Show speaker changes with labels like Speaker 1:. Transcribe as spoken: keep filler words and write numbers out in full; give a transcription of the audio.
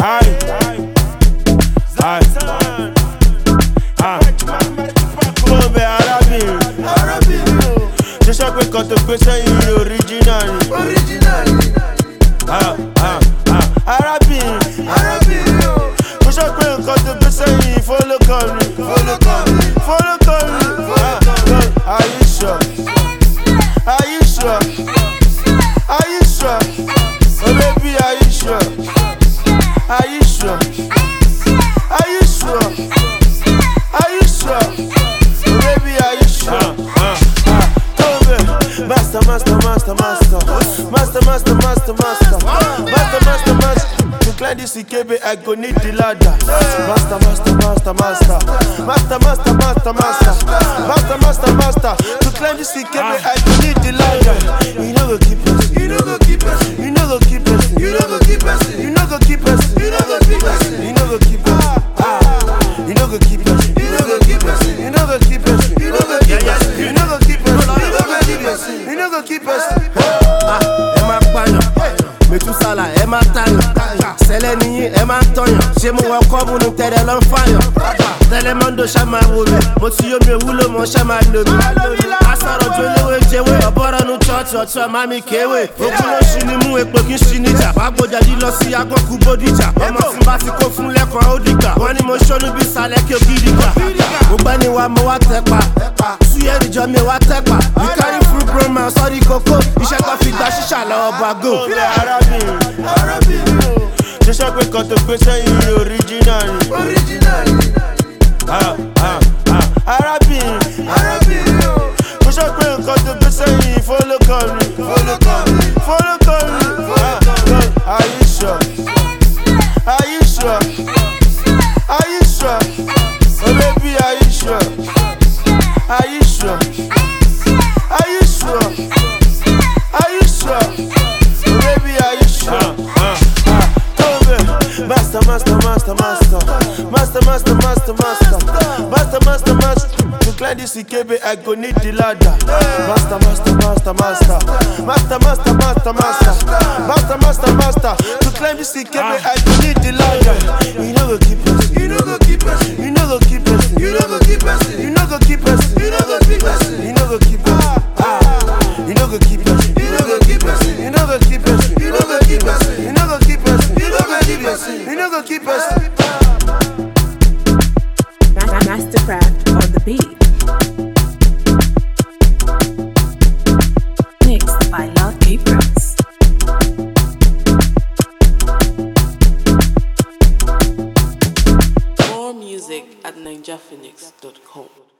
Speaker 1: Aye, aye, aye. Come be Arabin. Just like we got the question original.
Speaker 2: Original.
Speaker 1: Ah, ah, ah. Arabin.
Speaker 2: Arabin.
Speaker 1: Just like we got the question follow come.
Speaker 2: Follow come.
Speaker 1: Follow come. Ah, are you sure? Are you sure? Are you sure? Oh baby, are you sure? Are you sure? Are you sure? Are you sure? Oh baby, are you sure? Uh, uh, uh. Master, master, master, master, master, master, master, master, master, master, master. To climb this I K B, I go need the ladder. Master, master, master, master, master, master, master, master, master, master, master. To climb this I K B, I go need the ladder. You know go keep us.
Speaker 2: You know go keep us.
Speaker 1: You know go keep us.
Speaker 2: You know go keep us.
Speaker 1: You know go keep us.
Speaker 2: You know go keep us.
Speaker 1: You know go keep us. You know go keep us.
Speaker 2: You know go keep us.
Speaker 1: You know go keep us.
Speaker 2: You know go keep us.
Speaker 1: You know go keep us.
Speaker 2: You know go keep us.
Speaker 1: You know go keep us.
Speaker 3: Ẹ máa pààyàn, Mètúsálà ẹ máa tàyàn, Sẹ́lẹ̀ níyìn ẹ máa tọ̀yàn, ṣé mo wọ kọ́ọ̀bù ní tẹ̀lé ló ń fàyàn? Tẹ́lẹ̀ mọ́ndò ṣá máa wò mí, mo ti yómi òwúlò mọ́ ṣá máa lò mí. Asọ̀rọ̀ jó léwé jẹ́wé, ọ̀bọ̀rọ̀ nu chọ́ọ̀chì ọ̀tún ọ̀ma mi kéwé. Ogun ló ṣì ní mú epo kí n ṣì níjà, wàá gbọ́jà yí lọ sí agbọ́kú bódìjà. Ọmọ tí bá ti kó fún lẹ́kọ̀ọ́ ó dìgbà, wọ́n ní mo ṣónú bí sálẹ̀ kí o gidi gbà. Mo gbẹ́ ni wa mo wá tẹ́pa, súyẹ́ ìjọ mi wá tẹ́pa. You carry fruit grown man sọ́rí kókó, iṣẹ́ kan fi gba ṣíṣà lọ́wọ́ bàgò.
Speaker 1: Arabin,
Speaker 2: Arabin.
Speaker 1: just like we got the question original.
Speaker 2: Original.
Speaker 1: Ah, ah, ah. Arabin,
Speaker 2: Arabin.
Speaker 1: just like we got the question follow come.
Speaker 2: Follow come.
Speaker 1: Follow come. Ah, are you sure? Are you sure? Are you sure? Oh baby, are you sure? Are you sure? Are you sure? Are you sure? Oh baby, are you sure? Uh, uh, uh. Master, master, master, master, master, master, master, master, master, master, master. To climb this I K B, I go need the ladder. Master, master, master, master, master, master, master, master, master, master, master. To climb this I K B, I go need the ladder. You know go keep us.
Speaker 2: You know go keep us.
Speaker 1: You know go keep us.
Speaker 2: You know go keep us.
Speaker 1: You know go keep us.
Speaker 2: You know go keep us.
Speaker 1: You know go keep us. You know go keep us.
Speaker 2: You know go keep us.
Speaker 1: You know go keep us.
Speaker 2: You know go keep us.
Speaker 1: You know go keep us.
Speaker 2: You know go keep us.
Speaker 1: You know go keep us.
Speaker 4: Mastercraft on the beat. Mixed by Love Aprons.
Speaker 5: More music at ninja phoenix dot com.